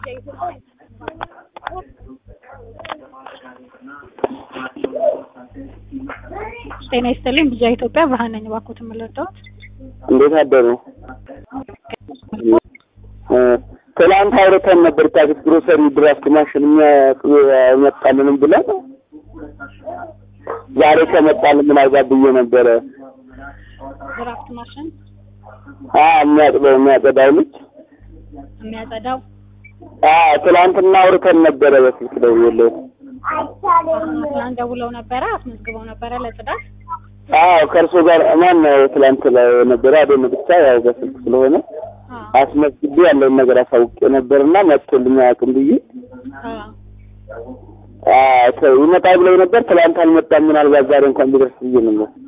ጤና ይስጥልኝ ብቻ ኢትዮጵያ ብርሃን ነኝ ባኮት መለጣው እንዴት አደሩ ትላንት አውርተን ነበር ታክስ ግሮሰሪ ድራፍት ማሽን የሚያመጣልን ብለን ዛሬ ከመጣልን ምን አጋብዬ ነበር ድራፍት ማሽን የሚያጸዳው ልጅ የሚያጸዳው ትላንትና አውርተን ነበር በስልክ ደውዬልህ ትላንት ደውለው ነበር አስመዝግበው ነበር ለጽዳት ከርሶ ጋር ማን ትላንት ላይ ነበር አይደል ብቻ ያው በስልክ ስለሆነ አስመዝግቤ ያለው ነገር አሳውቄ ነበርና መጥቶልኝ አቅም ብዬ ይመጣ ብለው ነበር ትላንት አልመጣም ምናልባት ዛሬ እንኳን ቢደርስ ብዬ ነው